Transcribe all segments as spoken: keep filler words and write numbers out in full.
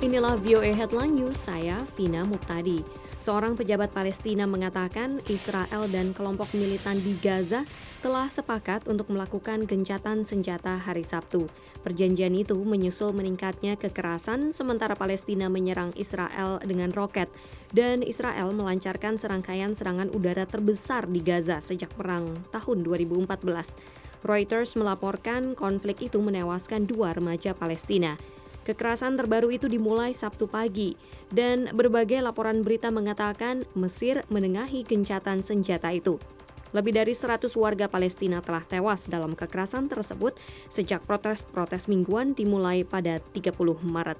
Inilah V O A Headline News, saya Vina Muptadi. Seorang pejabat Palestina mengatakan Israel dan kelompok militan di Gaza telah sepakat untuk melakukan gencatan senjata hari Sabtu. Perjanjian itu menyusul meningkatnya kekerasan sementara Palestina menyerang Israel dengan roket dan Israel melancarkan serangkaian serangan udara terbesar di Gaza sejak perang tahun dua ribu empat belas. Reuters melaporkan konflik itu menewaskan dua remaja Palestina. Kekerasan terbaru itu dimulai Sabtu pagi dan berbagai laporan berita mengatakan Mesir menengahi gencatan senjata itu. Lebih dari seratus warga Palestina telah tewas dalam kekerasan tersebut sejak protes-protes mingguan dimulai pada tiga puluh Maret.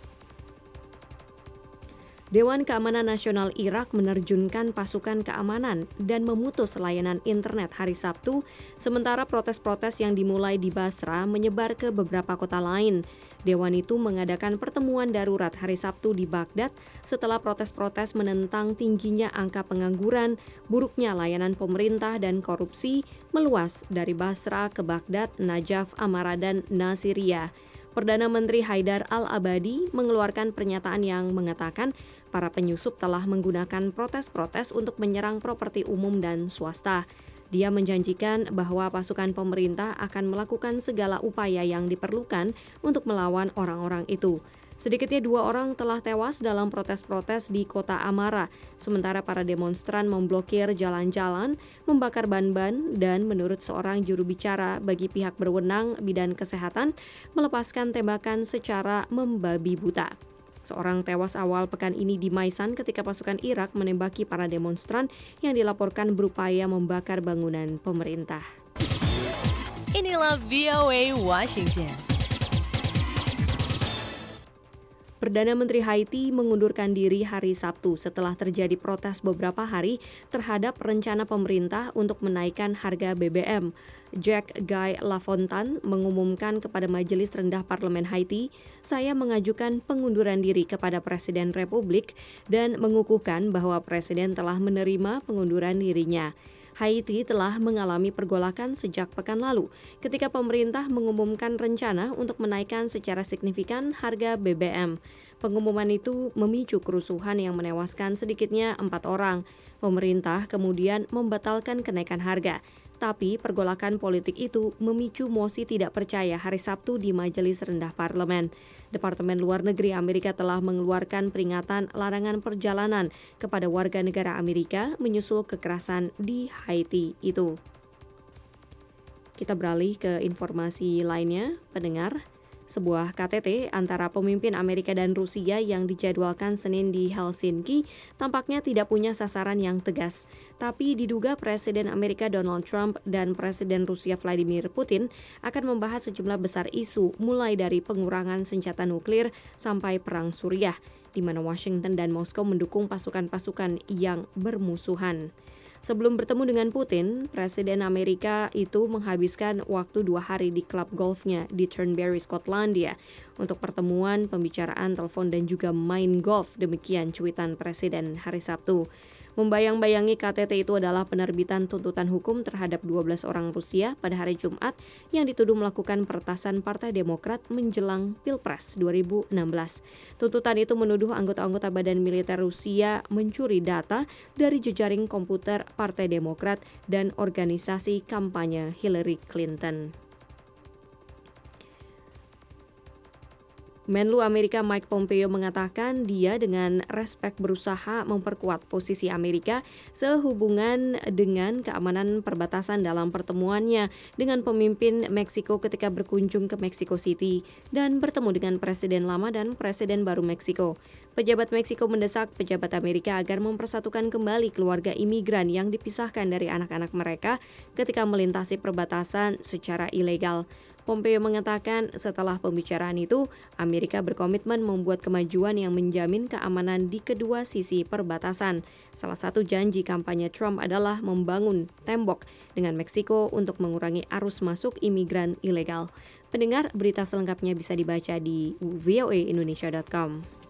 Dewan Keamanan Nasional Irak menerjunkan pasukan keamanan dan memutus layanan internet hari Sabtu, sementara protes-protes yang dimulai di Basra menyebar ke beberapa kota lain. Dewan itu mengadakan pertemuan darurat hari Sabtu di Baghdad setelah protes-protes menentang tingginya angka pengangguran, buruknya layanan pemerintah dan korupsi meluas dari Basra ke Baghdad, Najaf, Amara, dan Nasiriyah. Perdana Menteri Haidar Al-Abadi mengeluarkan pernyataan yang mengatakan para penyusup telah menggunakan protes-protes untuk menyerang properti umum dan swasta. Dia menjanjikan bahwa pasukan pemerintah akan melakukan segala upaya yang diperlukan untuk melawan orang-orang itu. Sedikitnya dua orang telah tewas dalam protes-protes di kota Amara, sementara para demonstran memblokir jalan-jalan, membakar ban-ban, dan menurut seorang juru bicara bagi pihak berwenang bidang kesehatan, melepaskan tembakan secara membabi buta. Seorang tewas awal pekan ini di Maisan ketika pasukan Irak menembaki para demonstran yang dilaporkan berupaya membakar bangunan pemerintah. Inilah V O A Washington. Perdana Menteri Haiti mengundurkan diri hari Sabtu setelah terjadi protes beberapa hari terhadap rencana pemerintah untuk menaikkan harga B B M. Jack Guy Lafontaine mengumumkan kepada Majelis Rendah Parlemen Haiti, "Saya mengajukan pengunduran diri kepada Presiden Republik dan mengukuhkan bahwa Presiden telah menerima pengunduran dirinya." Haiti telah mengalami pergolakan sejak pekan lalu ketika pemerintah mengumumkan rencana untuk menaikkan secara signifikan harga B B M. Pengumuman itu memicu kerusuhan yang menewaskan sedikitnya empat orang. Pemerintah kemudian membatalkan kenaikan harga. Tapi pergolakan politik itu memicu mosi tidak percaya hari Sabtu di Majelis Rendah Parlemen. Departemen Luar Negeri Amerika telah mengeluarkan peringatan larangan perjalanan kepada warga negara Amerika menyusul kekerasan di Haiti itu. Kita beralih ke informasi lainnya, pendengar. Sebuah K T T antara pemimpin Amerika dan Rusia yang dijadwalkan Senin di Helsinki tampaknya tidak punya sasaran yang tegas. Tapi diduga Presiden Amerika Donald Trump dan Presiden Rusia Vladimir Putin akan membahas sejumlah besar isu mulai dari pengurangan senjata nuklir sampai perang Suriah, di mana Washington dan Moskow mendukung pasukan-pasukan yang bermusuhan. Sebelum bertemu dengan Putin, Presiden Amerika itu menghabiskan waktu dua hari di klub golfnya di Turnberry, Skotlandia untuk pertemuan, pembicaraan telepon dan juga main golf, demikian cuitan Presiden hari Sabtu. Membayang-bayangi K T T itu adalah penerbitan tuntutan hukum terhadap dua belas orang Rusia pada hari Jumat yang dituduh melakukan peretasan Partai Demokrat menjelang Pilpres dua ribu enam belas. Tuntutan itu menuduh anggota-anggota Badan Militer Rusia mencuri data dari jejaring komputer Partai Demokrat dan organisasi kampanye Hillary Clinton. Menlu Amerika Mike Pompeo mengatakan dia dengan respek berusaha memperkuat posisi Amerika sehubungan dengan keamanan perbatasan dalam pertemuannya dengan pemimpin Meksiko ketika berkunjung ke Mexico City dan bertemu dengan Presiden lama dan Presiden baru Meksiko. Pejabat Meksiko mendesak pejabat Amerika agar mempersatukan kembali keluarga imigran yang dipisahkan dari anak-anak mereka ketika melintasi perbatasan secara ilegal. Pompeo mengatakan setelah pembicaraan itu, Amerika berkomitmen membuat kemajuan yang menjamin keamanan di kedua sisi perbatasan. Salah satu janji kampanye Trump adalah membangun tembok dengan Meksiko untuk mengurangi arus masuk imigran ilegal. Pendengar, berita selengkapnya bisa dibaca di v o a indonesia dot com.